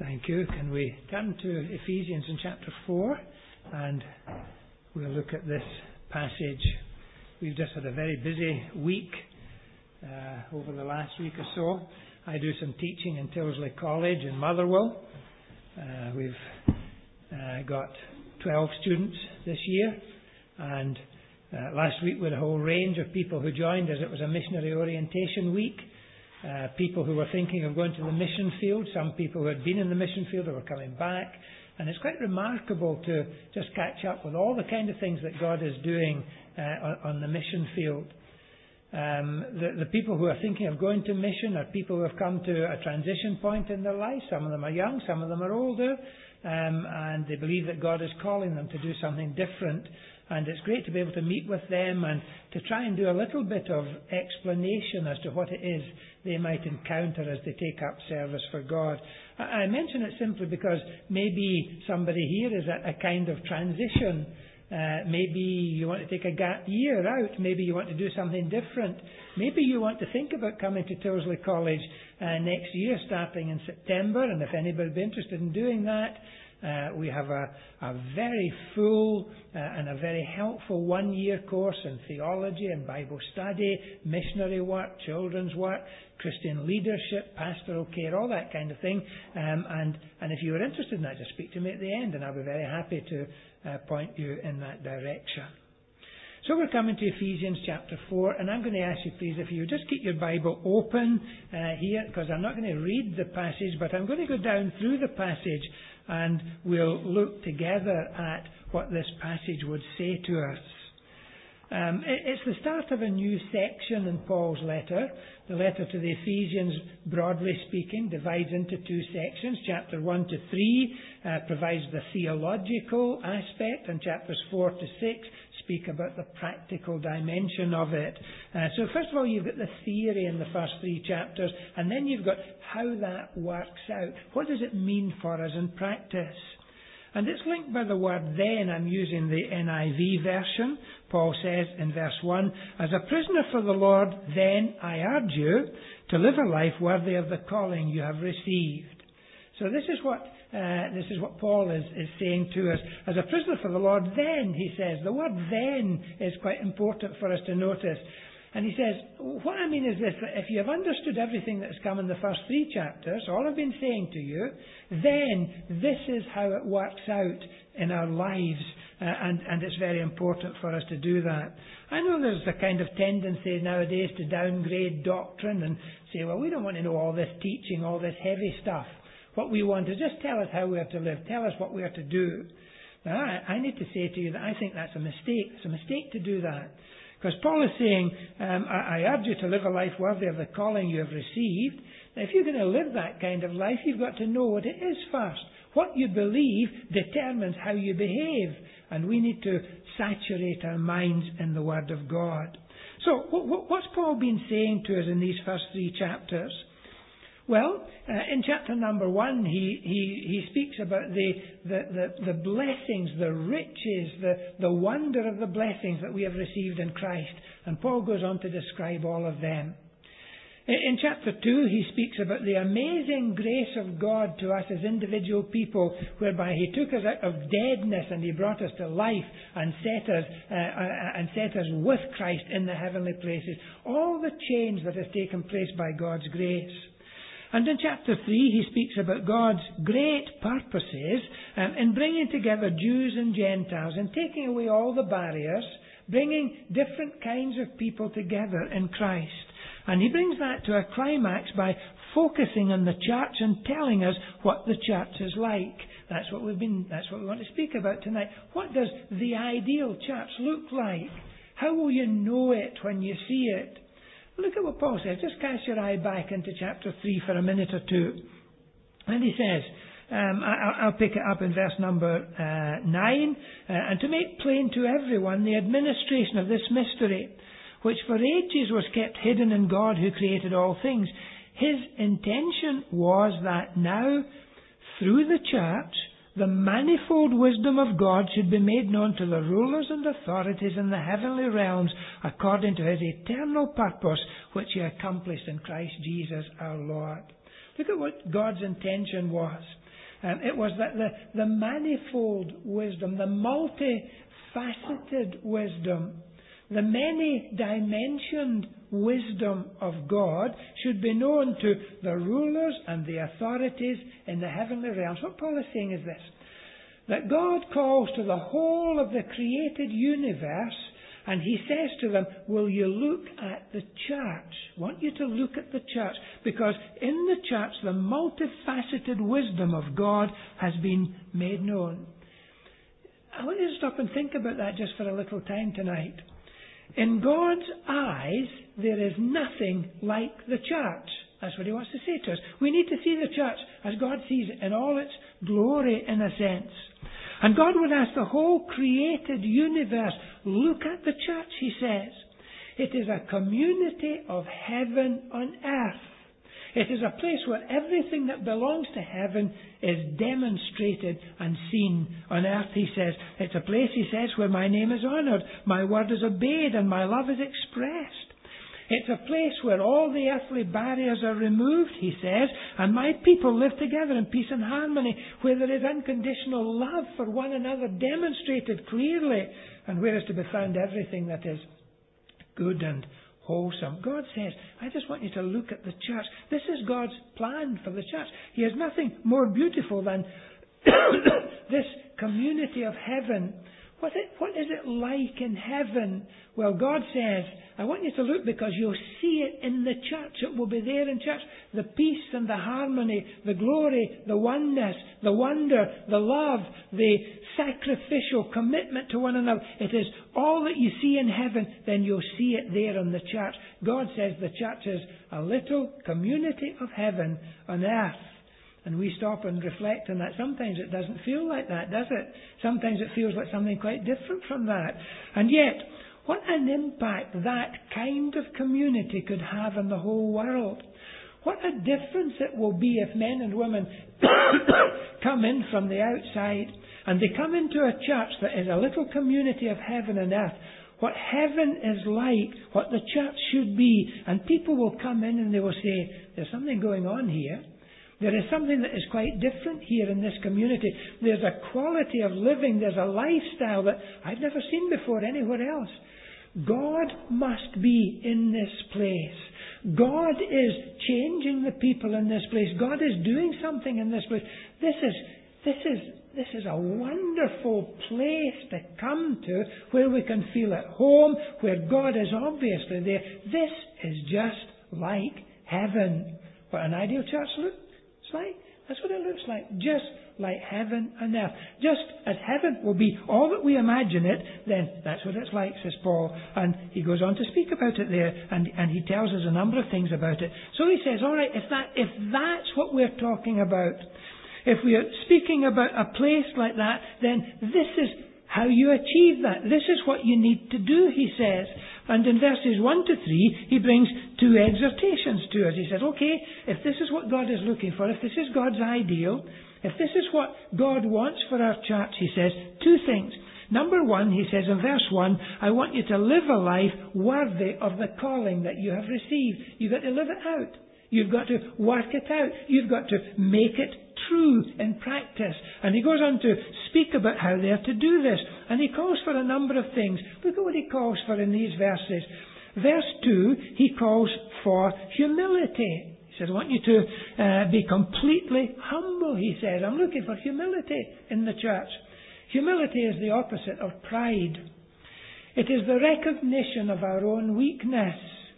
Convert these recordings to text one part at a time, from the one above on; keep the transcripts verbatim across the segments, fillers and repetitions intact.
Thank you. Can we turn to Ephesians in chapter four, and we'll look at this passage. We've just had a very busy week uh, over the last week or so. I do some teaching in Tyldesley College in Motherwell. Uh, we've uh, got twelve students this year, and uh, last week we had a whole range of people who joined us. It was a missionary orientation week. Uh, people who were thinking of going to the mission field, some people who had been in the mission field who were coming back. And it's quite remarkable to just catch up with all the kind of things that God is doing uh, on, on the mission field. Um, the, the people who are thinking of going to mission are people who have come to a transition point in their life. Some of them are young, some of them are older, um, and they believe that God is calling them to do something different. And it's great to be able to meet with them and to try and do a little bit of explanation as to what it is they might encounter as they take up service for God. I mention it simply because maybe somebody here is at a kind of transition. Uh, maybe you want to take a gap year out. Maybe you want to do something different. Maybe you want to think about coming to Tyldesley College uh, next year, starting in September. And if anybody would be interested in doing that, Uh, we have a, a very full uh, and a very helpful one-year course in theology and Bible study, missionary work, children's work, Christian leadership, pastoral care, all that kind of thing. Um, and, and if you are interested in that, just speak to me at the end, and I'll be very happy to uh, point you in that direction. So we're coming to Ephesians chapter four, and I'm going to ask you, please, if you just keep your Bible open uh, here, because I'm not going to read the passage, but I'm going to go down through the passage, and we'll look together at what this passage would say to us. Um, it, it's the start of a new section in Paul's letter. The letter to the Ephesians, broadly speaking, divides into two sections. Chapter one to three uh, provides the theological aspect, and chapters four to six speak about the practical dimension of it. Uh, so first of all, you've got the theory in the first three chapters, and then you've got how that works out. What does it mean for us in practice? And it's linked by the word then. I'm using the N I V version. Paul says in verse one, "As a prisoner for the Lord, then I urge you to live a life worthy of the calling you have received." So this is what uh, this is what Paul is, is saying to us. As a prisoner for the Lord, then, he says. The word then is quite important for us to notice. And he says, what I mean is this, that if you have understood everything that has come in the first three chapters, all I've been saying to you, then this is how it works out in our lives. Uh, and, and it's very important for us to do that. I know there's a kind of tendency nowadays to downgrade doctrine and say, well, we don't want to know all this teaching, all this heavy stuff. What we want is just tell us how we are to live, tell us what we are to do. Now, I, I need to say to you that I think that's a mistake. It's a mistake to do that. Because Paul is saying, um, I, I urge you to live a life worthy of the calling you have received. Now, if you're going to live that kind of life, you've got to know what it is first. What you believe determines how you behave. And we need to saturate our minds in the Word of God. So, what, what's Paul been saying to us in these first three chapters? Well, uh, in chapter number one, he, he, he speaks about the, the, the, the blessings, the riches, the, the wonder of the blessings that we have received in Christ. And Paul goes on to describe all of them. In, in chapter two, he speaks about the amazing grace of God to us as individual people, whereby he took us out of deadness and he brought us to life and set us, uh, uh, and set us with Christ in the heavenly places. All the change that has taken place by God's grace. And in chapter three, he speaks about God's great purposes um, in bringing together Jews and Gentiles and taking away all the barriers, bringing different kinds of people together in Christ. And he brings that to a climax by focusing on the church and telling us what the church is like. That's what we've been. That's what we want to speak about tonight. What does the ideal church look like? How will you know it when you see it? Look at what Paul says. Just cast your eye back into chapter three for a minute or two. And he says, um, I, I'll pick it up in verse number uh, nine, uh, and to make plain to everyone the administration of this mystery, which for ages was kept hidden in God who created all things. His intention was that now, through the church, the manifold wisdom of God should be made known to the rulers and authorities in the heavenly realms according to his eternal purpose which he accomplished in Christ Jesus our Lord. Look at what God's intention was. Um, it was that the, the manifold wisdom, the multifaceted wisdom, the many-dimensioned wisdom of God should be known to the rulers and the authorities in the heavenly realms. What Paul is saying is this, that God calls to the whole of the created universe, and he says to them, will you look at the church? I want you to look at the church, because in the church the multifaceted wisdom of God has been made known. I want you to stop and think about that just for a little time tonight. In God's eyes, there is nothing like the church. That's what he wants to say to us. We need to see the church as God sees it in all its glory, in a sense. And God would ask the whole created universe, look at the church, he says. It is a community of heaven on earth. It is a place where everything that belongs to heaven is demonstrated and seen on earth, he says. It's a place, he says, where my name is honoured, my word is obeyed, and my love is expressed. It's a place where all the earthly barriers are removed, he says, and my people live together in peace and harmony, where there is unconditional love for one another demonstrated clearly, and where is to be found everything that is good and wholesome. God says, I just want you to look at the church. This is God's plan for the church. He has nothing more beautiful than this community of heaven. What, it, what is it like in heaven? Well, God says, I want you to look because you'll see it in the church. It will be there in church. The peace and the harmony, the glory, the oneness, the wonder, the love, the sacrificial commitment to one another. It is all that you see in heaven, then you'll see it there in the church. God says the church is a little community of heaven on earth. And we stop and reflect on that. Sometimes it doesn't feel like that, does it? Sometimes it feels like something quite different from that. And yet, what an impact that kind of community could have on the whole world. What a difference it will be if men and women come in from the outside and they come into a church that is a little community of heaven and earth. What heaven is like, what the church should be. And people will come in and they will say, there's something going on here. There is something that is quite different here in this community. There's a quality of living, there's a lifestyle that I've never seen before anywhere else. God must be in this place. God is changing the people in this place. God is doing something in this place. This is, this is, this is a wonderful place to come to where we can feel at home, where God is obviously there. This is just like heaven. What an ideal church looks like. That's what it looks like. Just like heaven and earth. Just as heaven will be all that we imagine it, then that's what it's like, says Paul. And he goes on to speak about it there, and, and he tells us a number of things about it. So he says, all right, if that if that's what we're talking about, if we're speaking about a place like that, then this is how you achieve that. This is what you need to do, he says. And in verses one to three, he brings two exhortations to us. He says, okay, if this is what God is looking for, if this is God's ideal, if this is what God wants for our church, he says, two things. Number one, he says in verse one, I want you to live a life worthy of the calling that you have received. You've got to live it out. You've got to work it out. You've got to make it true in practice. And he goes on to speak about how they are to do this. And he calls for a number of things. Look at what he calls for in these verses. Verse two, he calls for humility. He says, I want you to uh, be completely humble, he says. I'm looking for humility in the church. Humility is the opposite of pride. It is the recognition of our own weakness.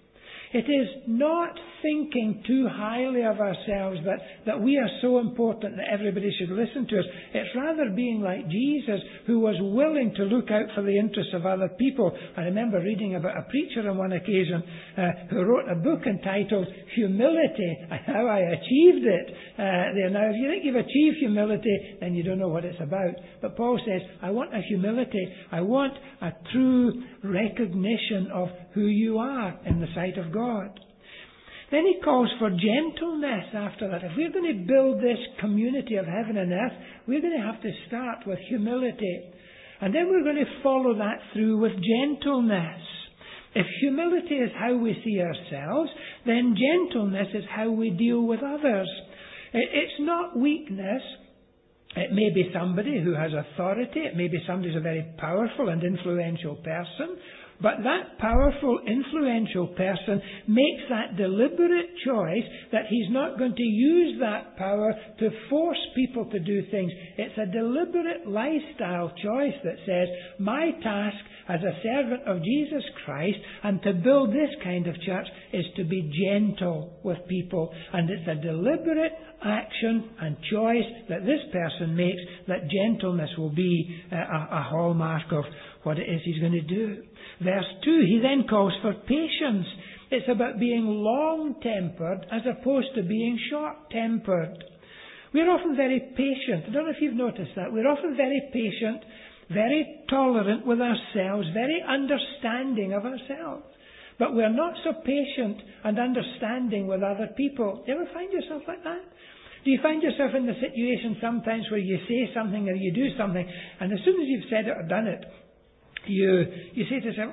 It is not thinking too highly of ourselves that, that we are so important that everybody should listen to us. It's rather being like Jesus, who was willing to look out for the interests of other people. I remember reading about a preacher on one occasion uh, who wrote a book entitled Humility, How I Achieved It. Uh, there. Now, if you think you've achieved humility, then you don't know what it's about. But Paul says, I want a humility. I want a true recognition of who you are in the sight of God. Then he calls for gentleness after that. If we're going to build this community of heaven and earth, we're going to have to start with humility. And then we're going to follow that through with gentleness. If humility is how we see ourselves, then gentleness is how we deal with others. It's not weakness It may be somebody who has authority. It may be somebody who's a very powerful and influential person. But that powerful, influential person makes that deliberate choice that he's not going to use that power to force people to do things. It's a deliberate lifestyle choice that says, my task as a servant of Jesus Christ and to build this kind of church is to be gentle with people. And it's a deliberate action and choice that this person makes that gentleness will be a, a hallmark of what it is he's going to do. Verse two, he then calls for patience. It's about being long-tempered as opposed to being short-tempered. We're often very patient. I don't know if you've noticed that. We're often very patient, very tolerant with ourselves, very understanding of ourselves. But we're not so patient and understanding with other people. Do you ever find yourself like that? Do you find yourself in the situation sometimes where you say something or you do something, and as soon as you've said it or done it, You you say to yourself,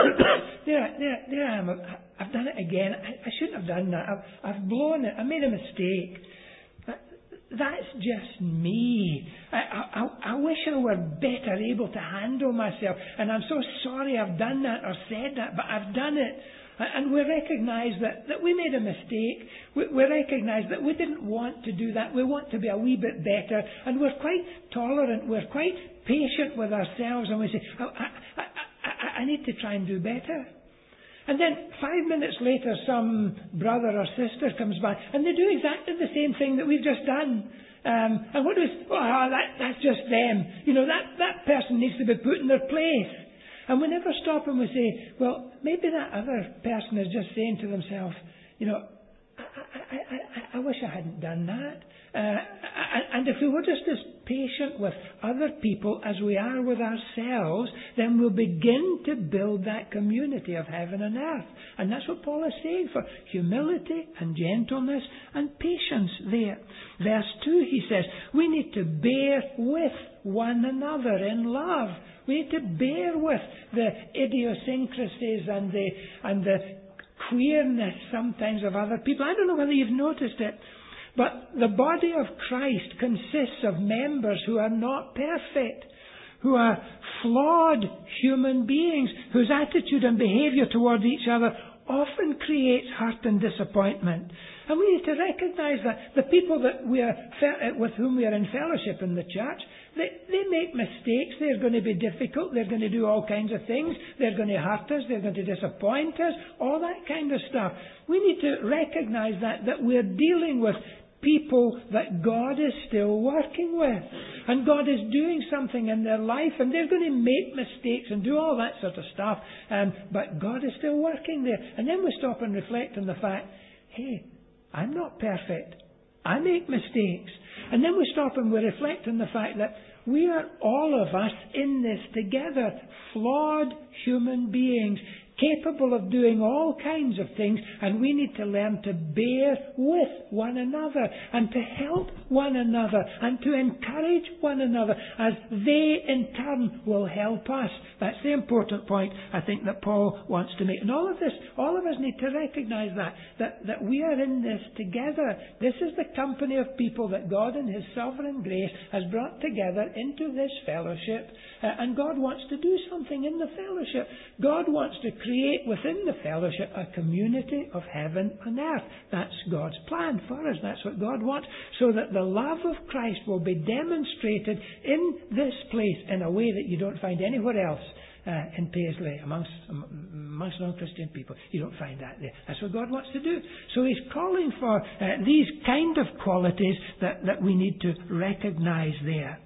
there, there, there I am. I've done it again. I, I shouldn't have done that. I've, I've blown it. I made a mistake. That, that's just me. I, I, I wish I were better able to handle myself. And I'm so sorry I've done that or said that, but I've done it. And we recognise that, that we made a mistake. We, we recognise that we didn't want to do that. We want to be a wee bit better. And we're quite tolerant. We're quite patient with ourselves. And we say, oh, I, I, I, I need to try and do better. And then five minutes later, some brother or sister comes by and they do exactly the same thing that we've just done. Um, and what do we say? Oh, that, that's just them. You know, that, that person needs to be put in their place. And we never stop and we say, well, maybe that other person is just saying to themselves, you know, I, I, I, I wish I hadn't done that. Uh, and if we were just as patient with other people as we are with ourselves, then we'll begin to build that community of heaven and earth. And that's what Paul is saying, for humility and gentleness and patience there. Verse two, he says, we need to bear with one another in love. We need to bear with the idiosyncrasies and the and the queerness sometimes of other people. I don't know whether you've noticed it, but the body of Christ consists of members who are not perfect, who are flawed human beings, whose attitude and behaviour towards each other often creates hurt and disappointment. And we need to recognise that the people that we are with whom we are in fellowship in the church, they, they make mistakes. They're going to be difficult. They're going to do all kinds of things. They're going to hurt us. They're going to disappoint us. All that kind of stuff. We need to recognise that, that we're dealing with people that God is still working with. And God is doing something in their life, and they're going to make mistakes and do all that sort of stuff. Um, but God is still working there. And then we stop and reflect on the fact, hey, I'm not perfect. I make mistakes. And then we stop and we reflect on the fact that we are all of us in this together. Flawed human beings, capable of doing all kinds of things, and we need to learn to bear with one another and to help one another and to encourage one another as they in turn will help us. That's the important point I think that Paul wants to make. And all of this, all of us need to recognise that, that, that we are in this together. This is the company of people that God in His sovereign grace has brought together into this fellowship. Uh, and God wants to do something in the fellowship. God wants to create within the fellowship a community of heaven and earth. That's God's plan for us. That's what God wants. So that the love of Christ will be demonstrated in this place in a way that you don't find anywhere else uh, in Paisley, amongst, amongst non-Christian people. You don't find that there. That's what God wants to do. So He's calling for uh, these kind of qualities that, that we need to recognise there.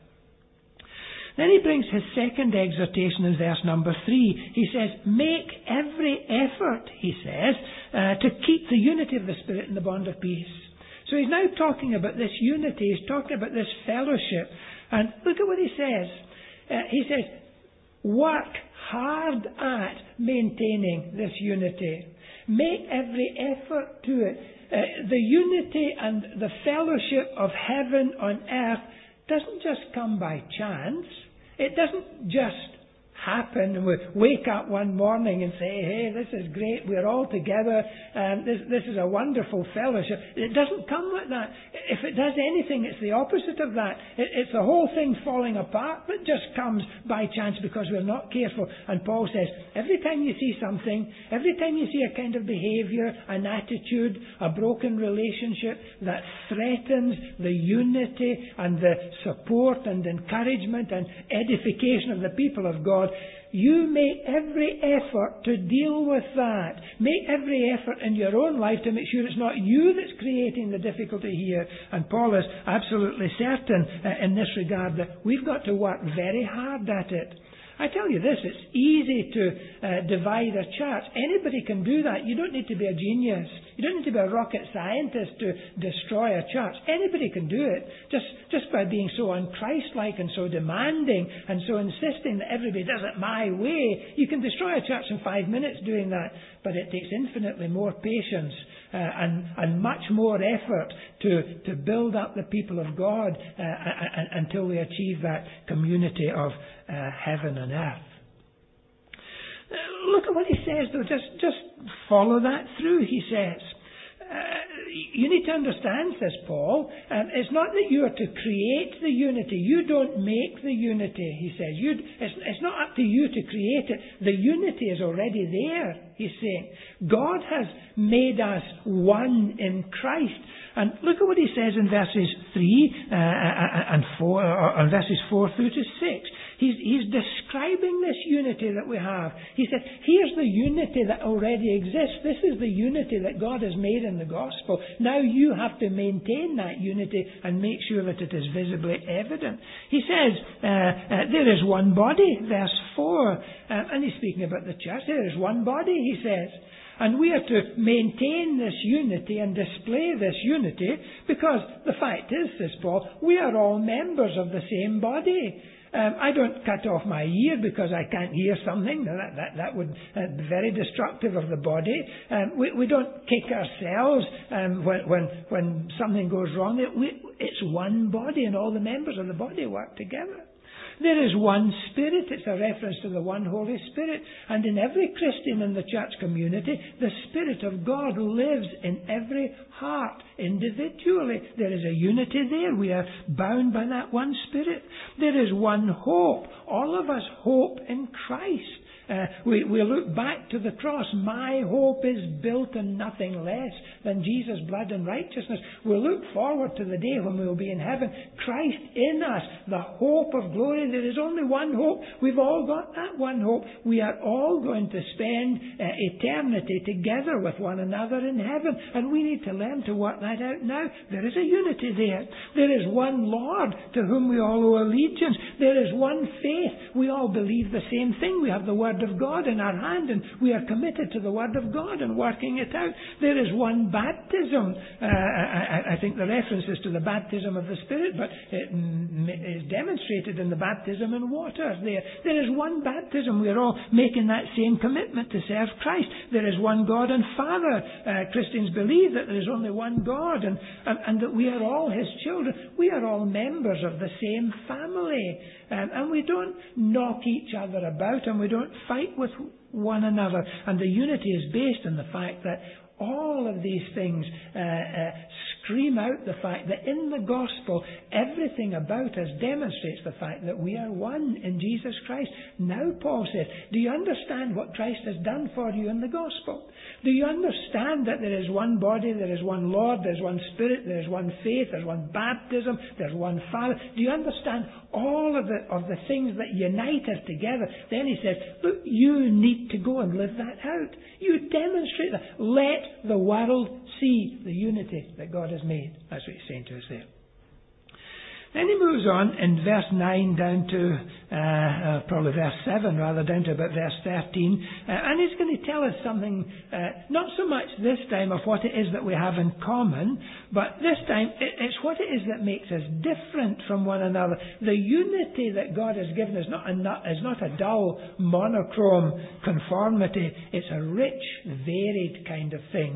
Then he brings his second exhortation in verse number three. He says, make every effort, he says, uh, to keep the unity of the Spirit in the bond of peace. So he's now talking about this unity. He's talking about this fellowship. And look at what he says. Uh, he says, work hard at maintaining this unity. Make every effort to it. Uh, the unity and the fellowship of heaven on earth doesn't just come by chance. It doesn't just happen and we wake up one morning and say, hey, this is great, we're all together, um, this, this is a wonderful fellowship. It doesn't come like that. If it does anything, it's the opposite of that. It, it's the whole thing falling apart that just comes by chance because we're not careful. And Paul says, every time you see something, every time you see a kind of behaviour, an attitude, a broken relationship that threatens the unity and the support and encouragement and edification of the people of God, you make every effort to deal with that. Make every effort in your own life to make sure it's not you that's creating the difficulty here. And Paul is absolutely certain uh, in this regard that we've got to work very hard at it. I tell you this, it's easy to uh, divide a church. Anybody can do that. You don't need to be a genius. You don't need to be a rocket scientist to destroy a church. Anybody can do it. Just, just by being so un-Christ-like and so demanding and so insisting that everybody does it my way. You can destroy a church in five minutes doing that. But it takes infinitely more patience uh, and, and much more effort to, to build up the people of God uh, and, until we achieve that community of uh, heaven and earth. Uh, look at what he says, though. Just, just follow that through, he says. Uh, you need to understand, says Paul, um, it's not that you are to create the unity. You don't make the unity, he says. You, it's, it's not up to you to create it. The unity is already there, he's saying. God has made us one in Christ. And look at what he says in verses three uh, and four, or, or verses four through to six. He's, he's describing this unity that we have. He said, here's the unity that already exists. This is the unity that God has made in the gospel. Now you have to maintain that unity and make sure that it is visibly evident. He says, uh, uh, there is one body, verse four. Uh, and he's speaking about the church. There is one body, he says. And we are to maintain this unity and display this unity because the fact is, says Paul, we are all members of the same body. Um, I don't cut off my ear because I can't hear something. That, that, that would uh, be very destructive of the body. Um, we, we don't kick ourselves um, when, when, when something goes wrong. It, we, it's one body and all the members of the body work together. There is one Spirit. It's a reference to the one Holy Spirit. And in every Christian in the church community, the Spirit of God lives in every heart individually. There is a unity there. We are bound by that one Spirit. There is one hope. All of us hope in Christ. Uh, we, we look back to the cross. My hope is built on nothing less than Jesus' blood and righteousness. We look forward to the day when we will be in heaven. Christ in us, the hope of glory. There is only one hope. We've all got that one hope. We are all going to spend uh, eternity together with one another in heaven. And we need to learn to work that out now. There is a unity there. There is one Lord to whom we all owe allegiance. There is one faith. We all believe the same thing. We have the Word of God in our hand and we are committed to the Word of God and working it out. There is one baptism. Uh, I, I think the reference is to the baptism of the Spirit, but it is demonstrated in the baptism in water there. There is one baptism. We are all making that same commitment to serve Christ. There is one God and Father. Uh, Christians believe that there is only one God and, and, and that we are all His children. We are all members of the same family. Um, and we don't knock each other about and we don't fight with one another. And the unity is based on the fact that all of these things uh, uh, scream out the fact that in the gospel, everything about us demonstrates the fact that we are one in Jesus Christ. Now, Paul says, do you understand what Christ has done for you in the gospel? Do you understand that there is one body, there is one Lord, there is one Spirit, there is one faith, there is one baptism, there is one Father? Do you understand all of the, of the things that unite us together? Then he says, look, you need to go and live that out. You demonstrate that. Let the world see the unity that God has made. That's what he's saying to us there. Then he moves on in verse nine down to, uh, uh, probably verse seven rather, down to about verse thirteen. Uh, and he's going to tell us something, uh, not so much this time of what it is that we have in common, but this time it, it's what it is that makes us different from one another. The unity that God has given us not a, not, is not a dull, monochrome conformity. It's a rich, varied kind of thing.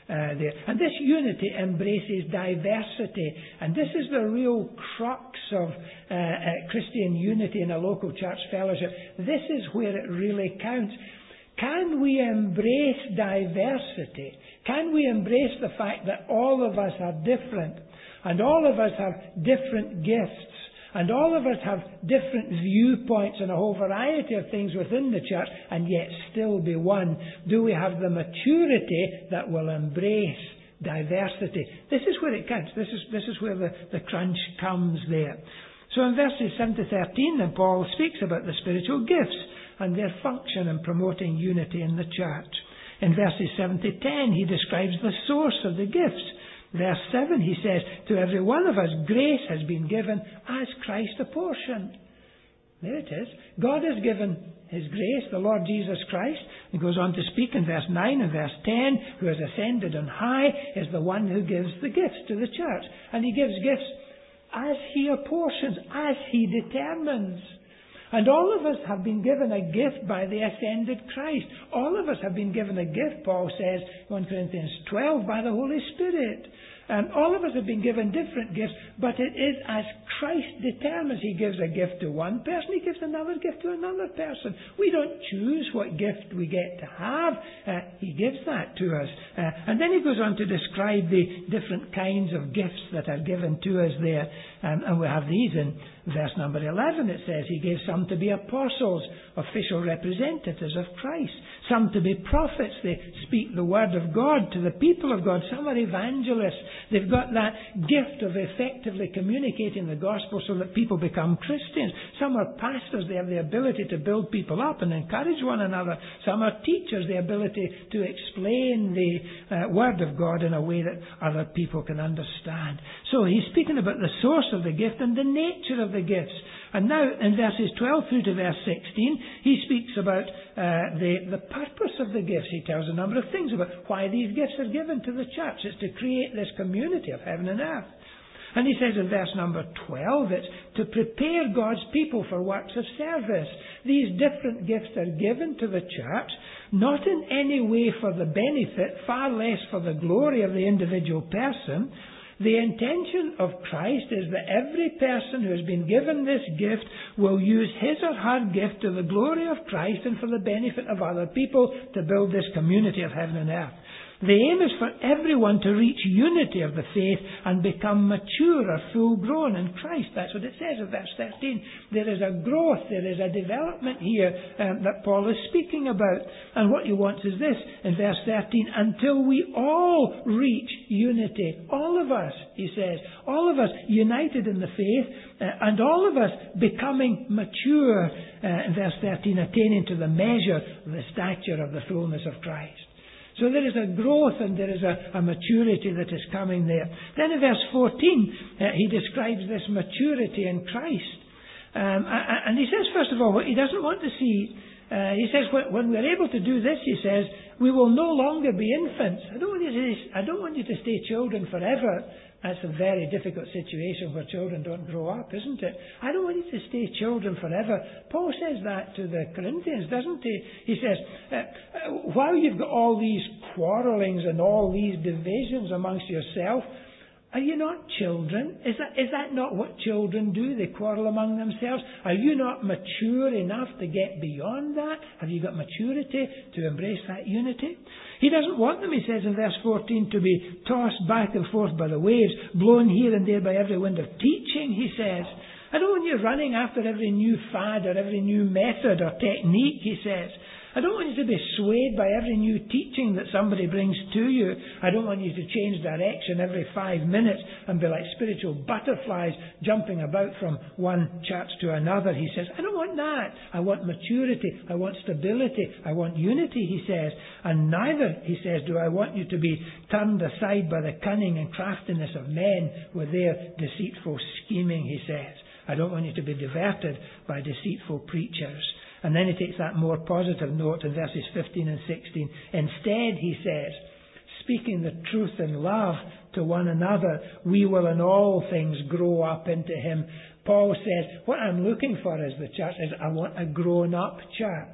uh, there. And this unity embraces diversity. And this is the real crux of uh, uh, Christian unity in a local church fellowship. This is where it really counts. Can we embrace diversity? Can we embrace the fact that all of us are different, and all of us have different gifts, and all of us have different viewpoints and a whole variety of things within the church, and yet still be one? Do we have the maturity that will embrace diversity? This is where it counts. This is, this is where the, the crunch comes there. So in verses seven to thirteen, then Paul speaks about the spiritual gifts and their function in promoting unity in the church. In verses seven to ten, he describes the source of the gifts. Verse seven, he says, to every one of us grace has been given as Christ apportioned. There it is. God has given His grace, the Lord Jesus Christ. He goes on to speak in verse nine and verse ten, who has ascended on high is the one who gives the gifts to the church. And He gives gifts as He apportions, as He determines. And all of us have been given a gift by the ascended Christ. All of us have been given a gift, Paul says, First Corinthians twelve, by the Holy Spirit. Um, all of us have been given different gifts, but it is as Christ determines. He gives a gift to one person, He gives another gift to another person. We don't choose what gift we get to have. Uh, he gives that to us. Uh, and then he goes on to describe the different kinds of gifts that are given to us there. Um, and we have these in verse number eleven. It says He gave some to be apostles, official representatives of Christ. Some to be prophets. They speak the word of God to the people of God. Some are evangelists. They've got that gift of effectively communicating the gospel so that people become Christians. Some are pastors. They have the ability to build people up and encourage one another. Some are teachers. The ability to explain the uh, word of God in a way that other people can understand. So he's speaking about the source of the gift and the nature of the gifts. And now in verses twelve through to verse sixteen, he speaks about uh, the, the purpose of the gifts. He tells a number of things about why these gifts are given to the church. It's to create this community of heaven and earth. And he says in verse number twelve, it's to prepare God's people for works of service. These different gifts are given to the church, not in any way for the benefit, far less for the glory of the individual person. The intention of Christ is that every person who has been given this gift will use his or her gift to the glory of Christ and for the benefit of other people to build this community of heaven and earth. The aim is for everyone to reach unity of the faith and become mature or full grown in Christ. That's what it says in verse thirteen. There is a growth, there is a development here um, that Paul is speaking about. And what he wants is this, in verse thirteen, until we all reach unity. All of us, he says, all of us united in the faith, uh, and all of us becoming mature, uh, in verse thirteen, attaining to the measure, the stature of the fullness of Christ. So there is a growth and there is a, a maturity that is coming there. Then in verse fourteen, uh, he describes this maturity in Christ. Um, and he says, first of all, what he doesn't want to see, uh, he says, when, when we're able to do this, he says, we will no longer be infants. I don't want you to, I don't want you to stay children forever. That's a very difficult situation where children don't grow up, isn't it? I don't want you to stay children forever. Paul says that to the Corinthians, doesn't he? He says, uh, while you've got all these quarrelings and all these divisions amongst yourself, are you not children? Is that, is that not what children do? They quarrel among themselves. Are you not mature enough to get beyond that? Have you got maturity to embrace that unity? He doesn't want them, he says in verse fourteen, to be tossed back and forth by the waves, blown here and there by every wind of teaching, he says. I don't want you running after every new fad or every new method or technique, he says. I don't want you to be swayed by every new teaching that somebody brings to you. I don't want you to change direction every five minutes and be like spiritual butterflies jumping about from one church to another, he says. I don't want that. I want maturity. I want stability. I want unity, he says. And neither, he says, do I want you to be turned aside by the cunning and craftiness of men with their deceitful scheming, he says. I don't want you to be diverted by deceitful preachers. And then he takes that more positive note in verses fifteen and sixteen. Instead, he says, speaking the truth in love to one another, we will in all things grow up into him. Paul says, what I'm looking for as the church is I want a grown-up church.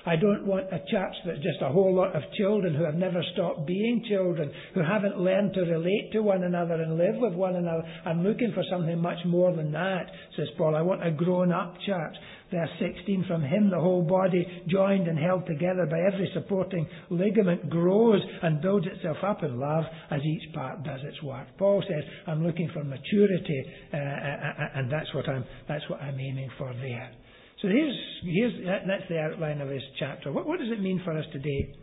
I don't want a church that's just a whole lot of children who have never stopped being children, who haven't learned to relate to one another and live with one another. I'm looking for something much more than that, says Paul. I want a grown-up church. Verse sixteen, from him the whole body, joined and held together by every supporting ligament, grows and builds itself up in love as each part does its work. Paul says, I'm looking for maturity, uh, and that's what I'm that's what I'm aiming for there. So here's here's that's the outline of his chapter. What, what does it mean for us today?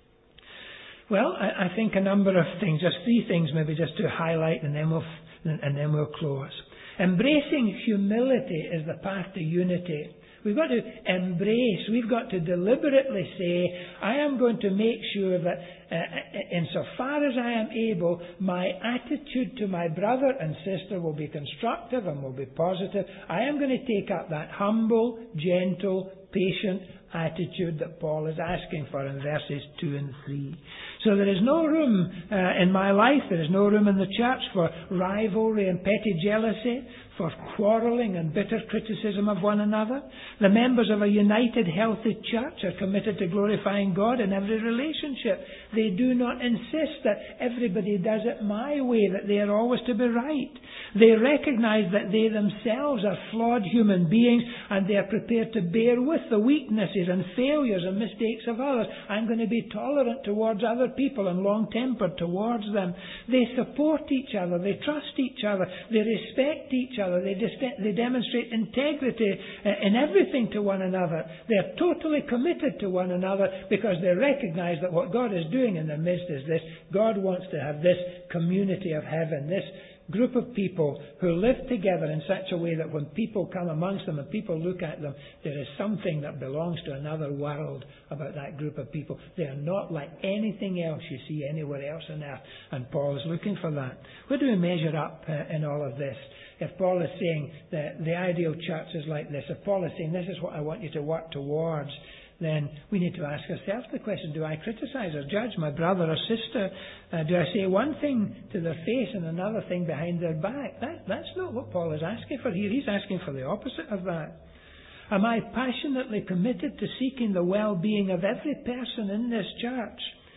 Well, I, I think a number of things, just three things maybe just to highlight, and then we'll and then we'll close. Embracing humility is the path to unity. We've got to embrace, we've got to deliberately say, I am going to make sure that uh, insofar as I am able, my attitude to my brother and sister will be constructive and will be positive. I am going to take up that humble, gentle, patient attitude that Paul is asking for in verses two and three. So there is no room uh, in my life, there is no room in the church for rivalry and petty jealousy, for quarrelling and bitter criticism of one another. The members of a united, healthy church are committed to glorifying God in every relationship. They do not insist that everybody does it my way, that they are always to be right. They recognize that they themselves are flawed human beings, and they are prepared to bear with the weaknesses and failures and mistakes of others. I'm going to be tolerant towards other people and long-tempered towards them. They support each other. They trust each other. They respect each other. They, dis- they demonstrate integrity in everything to one another. They are totally committed to one another because they recognize that what God is doing in their midst is this. God wants to have this community of heaven, this group of people who live together in such a way that when people come amongst them and people look at them, there is something that belongs to another world about that group of people. They are not like anything else you see anywhere else on earth, and Paul is looking for that. Where do we measure up uh, in all of this? If Paul is saying that the ideal church is like this, if Paul is saying this is what I want you to work towards, then we need to ask ourselves the question, do I criticize or judge my brother or sister? Uh, do I say one thing to their face and another thing behind their back? That, that's not what Paul is asking for here. He's asking for the opposite of that. Am I passionately committed to seeking the well-being of every person in this church,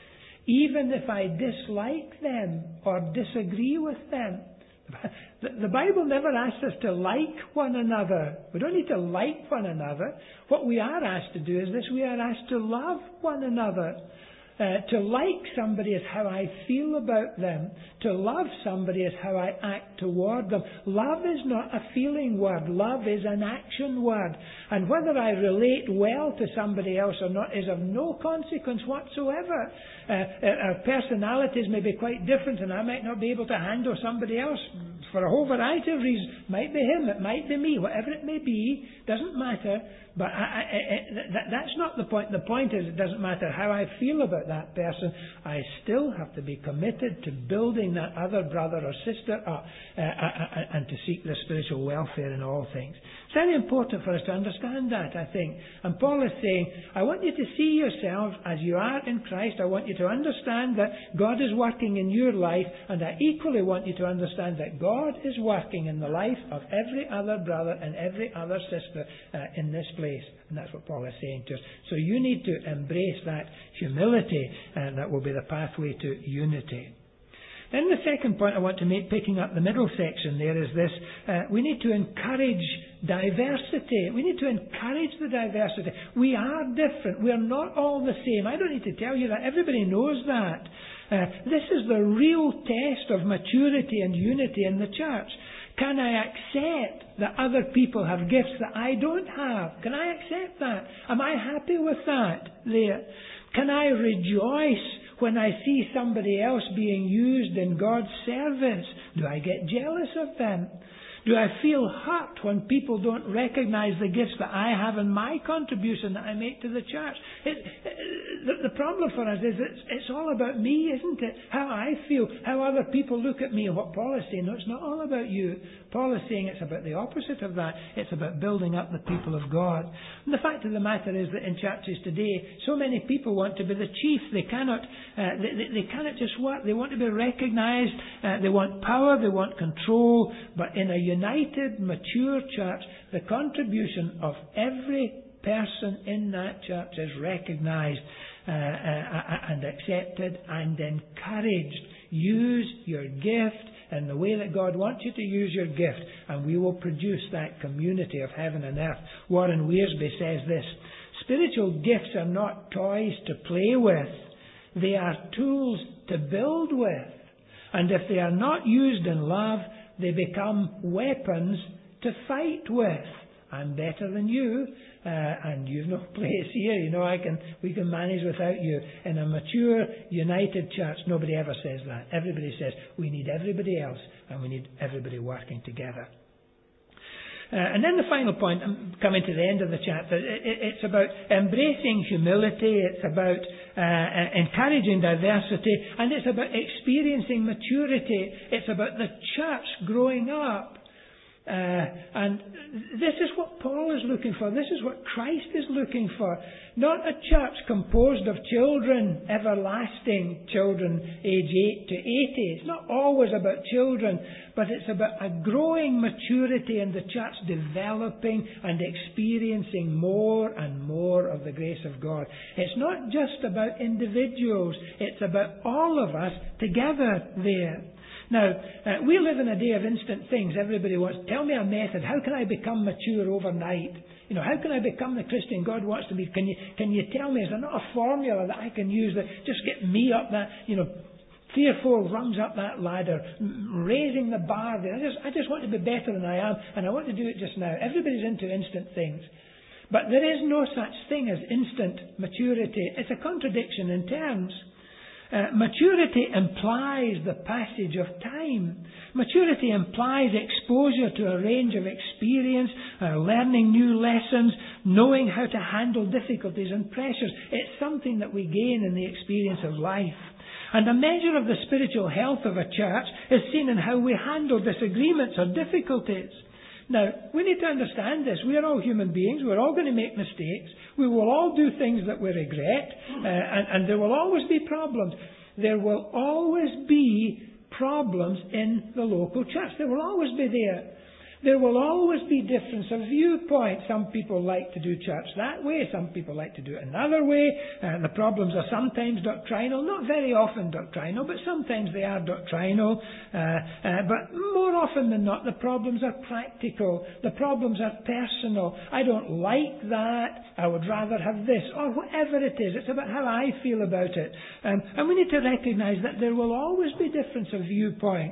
even if I dislike them or disagree with them? The Bible never asks us to like one another. We don't need to like one another. What we are asked to do is this: we are asked to love one another. Uh, to like somebody is how I feel about them. To love somebody is how I act toward them. Love is not a feeling word. Love is an action word. And whether I relate well to somebody else or not is of no consequence whatsoever. Uh, our personalities may be quite different, and I might not be able to handle somebody else for a whole variety of reasons. It might be him, it might be me, whatever it may be, doesn't matter. But I, I, I, that, that's not the point. The point is, it doesn't matter how I feel about that person. I still have to be committed to building that other brother or sister up uh, uh, and to seek their spiritual welfare in all things. It's very important for us to understand that, I think. And Paul is saying, I want you to see yourselves as you are in Christ. I want you to understand that God is working in your life, and I equally want you to understand that God is working in the life of every other brother and every other sister uh, in this place. And that's what Paul is saying to us. So you need to embrace that humility, and that will be the pathway to unity. Then the second point I want to make, picking up the middle section there, is this. Uh, we need to encourage diversity. We need to encourage the diversity. We are different. We are not all the same. I don't need to tell you that. Everybody knows that. Uh, this is the real test of maturity and unity in the church. Can I accept that other people have gifts that I don't have? Can I accept that? Am I happy with that there? Can I rejoice when I see somebody else being used in God's service? Do I get jealous of them? Do I feel hurt when people don't recognize the gifts that I have and my contribution that I make to the church? It, it, the, the problem for us is it's, it's all about me, isn't it? How I feel, how other people look at me. And what Paul is saying, no, it's not all about you. Paul is saying it's about the opposite of that. It's about building up the people of God. And the fact of the matter is that in churches today, so many people want to be the chief. They cannot, uh, they, they, they cannot just work. They want to be recognized. Uh, they want power. They want control. But in a united, mature church, the contribution of every person in that church is recognised uh, uh, and accepted and encouraged. Use your gift in the way that God wants you to use your gift, and we will produce that community of heaven and earth. Warren Wiersbe says this: spiritual gifts are not toys to play with. They are tools to build with. And if they are not used in love, they become weapons to fight with. I'm better than you, uh, and you've no place here. You know, I can. We can manage without you. In a mature, united church, nobody ever says that. Everybody says we need everybody else, and we need everybody working together. Uh, and then the final point, I'm coming to the end of the chapter, it, it, it's about embracing humility, it's about uh, encouraging diversity, and it's about experiencing maturity. It's about the church growing up. Uh, and this is what Paul is looking for. This is what Christ is looking for. Not a church composed of children, everlasting children, age eight to eighty. It's not always about children, but it's about a growing maturity in the church, developing and experiencing more and more of the grace of God. It's not just about individuals. It's about all of us together there. Now, uh, we live in a day of instant things. Everybody wants, tell me a method. How can I become mature overnight? You know, how can I become the Christian God wants to be? Can you, can you tell me, is there not a formula that I can use that just get me up that, you know, three or four rungs up that ladder, raising the bar there? I just, I just want to be better than I am, and I want to do it just now. Everybody's into instant things. But there is no such thing as instant maturity. It's a contradiction in terms. Uh, maturity implies the passage of time. Maturity implies exposure to a range of experience, uh, learning new lessons, knowing how to handle difficulties and pressures. It's something that we gain in the experience of life. And a measure of the spiritual health of a church is seen in how we handle disagreements or difficulties. Now, we need to understand this. We are all human beings. We're all going to make mistakes. We will all do things that we regret. Uh, and, and there will always be problems. There will always be problems in the local church. There will always be there. There will always be difference of viewpoint. Some people like to do church that way. Some people like to do it another way. Uh, the problems are sometimes doctrinal. Not very often doctrinal, but sometimes they are doctrinal. Uh, uh, but more often than not, the problems are practical. The problems are personal. I don't like that. I would rather have this. Or whatever it is. It's about how I feel about it. Um, and we need to recognise that there will always be difference of viewpoint.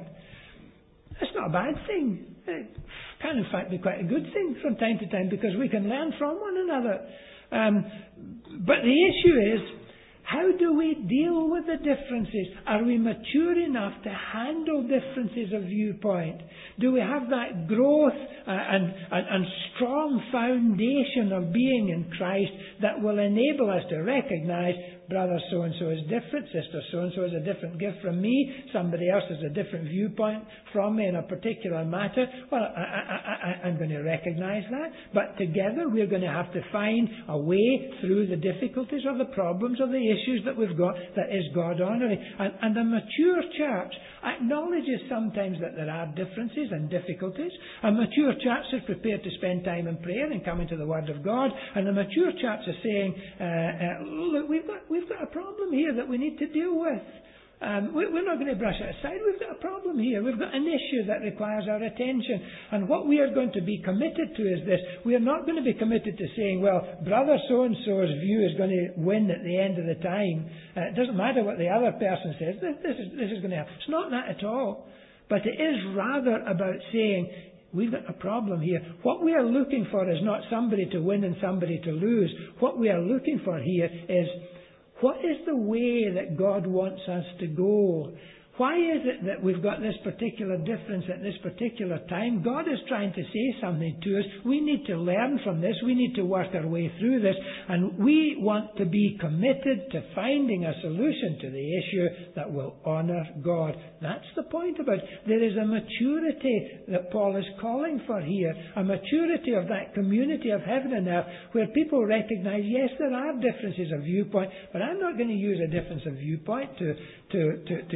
That's not a bad thing. It can in fact be quite a good thing from time to time, because we can learn from one another. Um, but the issue is, how do we deal with the differences? Are we mature enough to handle differences of viewpoint? Do we have that growth uh, and, and, and strong foundation of being in Christ that will enable us to recognise brother so-and-so is different, sister so-and-so is a different gift from me, somebody else has a different viewpoint from me in a particular matter? Well, I, I, I, I'm going to recognise that. But together we're going to have to find a way through the difficulties or the problems or the issues that we've got that is God-honouring. And, and a mature church acknowledges sometimes that there are differences and difficulties. A mature church is prepared to spend time in prayer and come into the Word of God. And a mature church is saying, uh, uh, look, we've got We've got a problem here that we need to deal with. Um, we, we're not going to brush it aside. We've got a problem here. We've got an issue that requires our attention. And what we are going to be committed to is this. We are not going to be committed to saying, well, brother so-and-so's view is going to win at the end of the time. Uh, it doesn't matter what the other person says. This, this, is, this is going to happen. It's not that at all. But it is rather about saying, we've got a problem here. What we are looking for is not somebody to win and somebody to lose. What we are looking for here is, what is the way that God wants us to go? Why is it that we've got this particular difference at this particular time? God is trying to say something to us. We need to learn from this. We need to work our way through this. And we want to be committed to finding a solution to the issue that will honour God. That's the point about it. There is a maturity that Paul is calling for here. A maturity of that community of heaven and earth where people recognise, yes, there are differences of viewpoint, but I'm not going to use a difference of viewpoint to, to, to, to create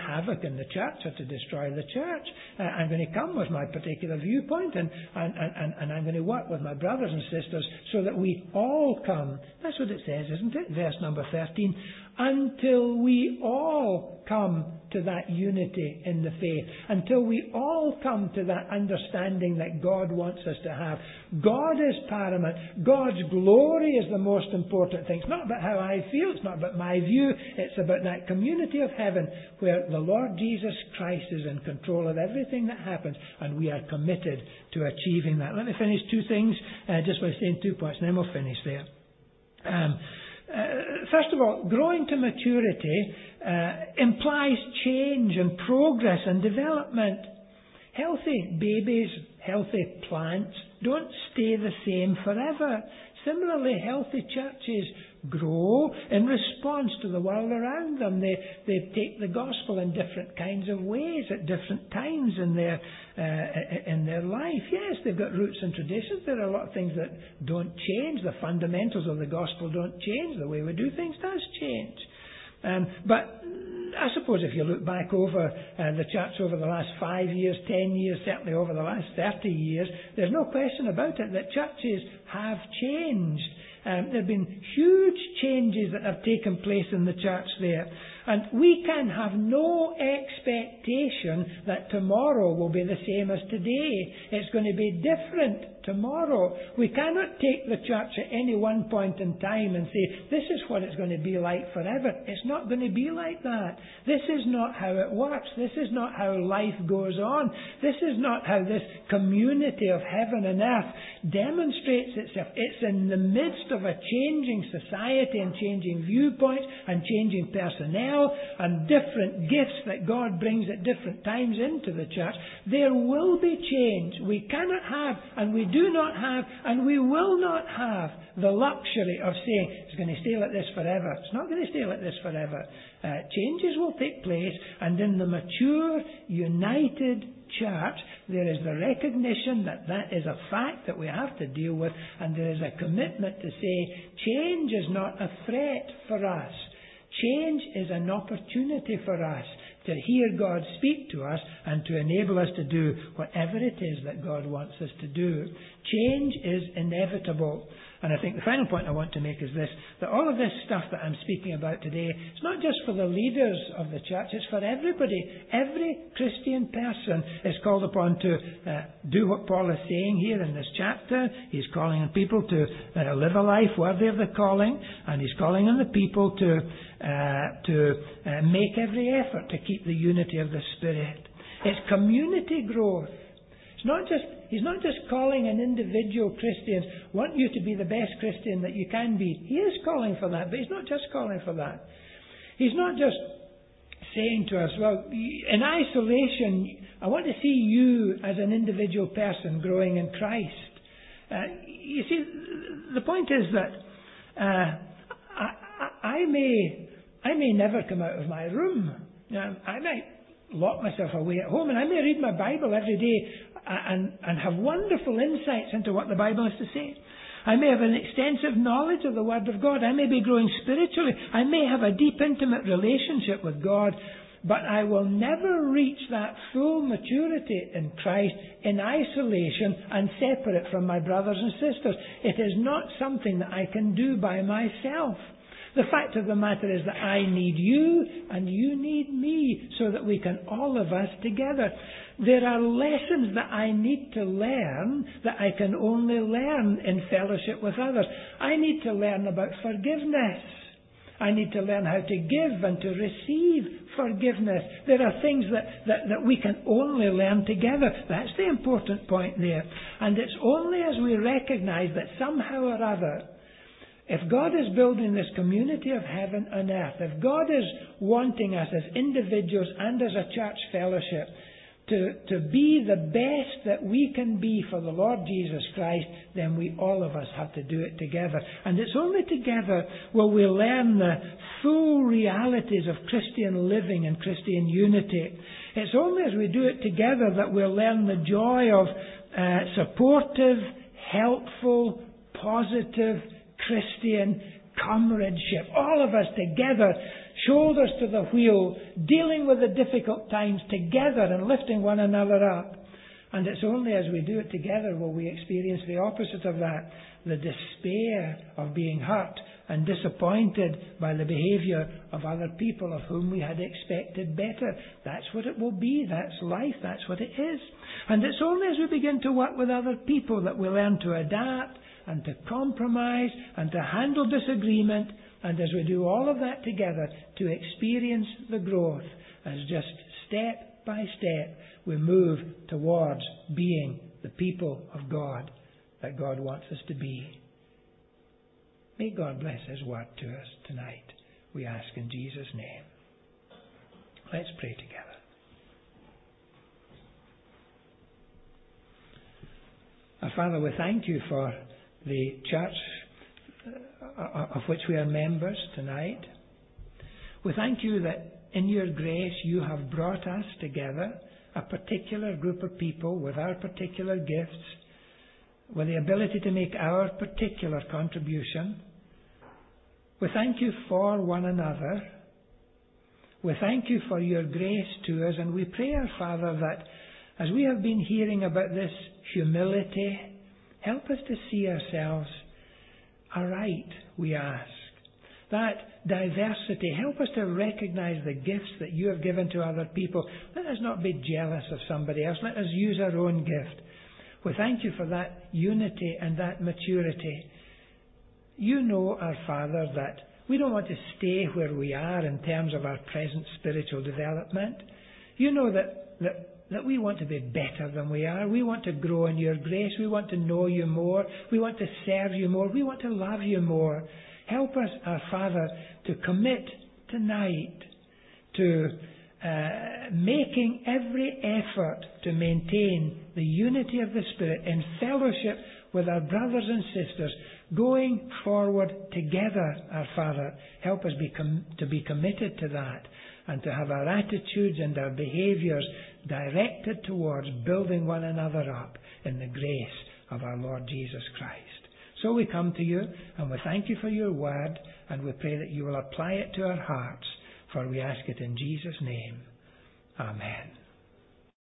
havoc in the church or to destroy the church. Uh, I'm going to come with my particular viewpoint, and, and, and, and I'm going to work with my brothers and sisters so that we all come. That's what it says, isn't it? Verse number thirteen. Until we all come to that unity in the faith. Until we all come to that understanding that God wants us to have. God is paramount. God's glory is the most important thing. It's not about how I feel. It's not about my view. It's about that community of heaven where the Lord Jesus Christ is in control of everything that happens, and we are committed to achieving that. Let me finish two things uh, just by saying two points, and then we'll finish there. Um, Uh, first of all, growing to maturity uh, implies change and progress and development. Healthy babies, healthy plants don't stay the same forever. Similarly, healthy churches grow in response to the world around them. They they take the gospel in different kinds of ways at different times in their uh, in their life. Yes, they've got roots and traditions. There are a lot of things that don't change. The fundamentals of the gospel don't change. The way we do things does change. Um, but I suppose if you look back over uh, the church over the last five years, ten years, certainly over the last thirty years, there's no question about it that churches have changed. Um, there have been huge changes that have taken place in the church there. And we can have no expectation that tomorrow will be the same as today. It's going to be different tomorrow. We cannot take the church at any one point in time and say, this is what it's going to be like forever. It's not going to be like that. This is not how it works. This is not how life goes on. This is not how this community of heaven and earth demonstrates itself. It's in the midst of a changing society and changing viewpoints and changing personnel and different gifts that God brings at different times into the church. There will be change. We cannot have, and we do not have, and we will not have the luxury of saying it's going to stay like this forever. It's not going to stay like this forever. Uh, changes will take place, and in the mature, united church, there is the recognition that that is a fact that we have to deal with, and there is a commitment to say change is not a threat for us. Change is an opportunity for us to hear God speak to us and to enable us to do whatever it is that God wants us to do. Change is inevitable. And I think the final point I want to make is this, that all of this stuff that I'm speaking about today, it's not just for the leaders of the church, it's for everybody. Every Christian person is called upon to uh, do what Paul is saying here in this chapter. He's calling on people to uh, live a life worthy of the calling, and he's calling on the people to, uh, to uh, make every effort to keep the unity of the Spirit. It's community growth. It's not just, he's not just calling an individual Christian, want you to be the best Christian that you can be. He is calling for that, but he's not just calling for that. He's not just saying to us, well, in isolation, I want to see you as an individual person growing in Christ. Uh, you see, the point is that uh, I, I, I may I may never come out of my room. You know, I might lock myself away at home, and I may read my Bible every day and, and have wonderful insights into what the Bible has to say. I may have an extensive knowledge of the Word of God. I may be growing spiritually. I may have a deep, intimate relationship with God. But I will never reach that full maturity in Christ in isolation and separate from my brothers and sisters. It is not something that I can do by myself. The fact of the matter is that I need you and you need me so that we can all of us together. There are lessons that I need to learn that I can only learn in fellowship with others. I need to learn about forgiveness. I need to learn how to give and to receive forgiveness. There are things that, that, that we can only learn together. That's the important point there. And it's only as we recognize that somehow or other, if God is building this community of heaven and earth, if God is wanting us as individuals and as a church fellowship to, to be the best that we can be for the Lord Jesus Christ, then we all of us have to do it together. And it's only together will we learn the full realities of Christian living and Christian unity. It's only as we do it together that we'll learn the joy of uh, supportive, helpful, positive Christian comradeship. All of us together shoulders to the wheel, dealing with the difficult times together and lifting one another up. And it's only as we do it together will we experience the opposite of that, the despair of being hurt and disappointed by the behaviour of other people of whom we had expected better. That's what it will be. That's life. That's what it is. And it's only as we begin to work with other people that we learn to adapt and to compromise and to handle disagreement, and as we do all of that together, to experience the growth as just step by step we move towards being the people of God that God wants us to be. May God bless His word to us tonight, we ask in Jesus' name. Let's pray together. Our Father, we thank You for the church of which we are members tonight. We thank You that in Your grace You have brought us together, a particular group of people with our particular gifts, with the ability to make our particular contribution. We thank You for one another. We thank You for Your grace to us, and we pray, our Father, that as we have been hearing about this humility, help us to see ourselves aright, we ask. That diversity, help us to recognize the gifts that You have given to other people. Let us not be jealous of somebody else. Let us use our own gift. We thank You for that unity and that maturity. You know, our Father, that we don't want to stay where we are in terms of our present spiritual development. You know that, that, that we want to be better than we are. We want to grow in Your grace. We want to know You more. We want to serve You more. We want to love You more. Help us, our Father, to commit tonight to uh, making every effort to maintain the unity of the Spirit in fellowship with our brothers and sisters, going forward together, our Father. Help us be com- to be committed to that and to have our attitudes and our behaviours directed towards building one another up in the grace of our Lord Jesus Christ. So we come to You and we thank You for Your word, and we pray that You will apply it to our hearts, for we ask it in Jesus' name. Amen.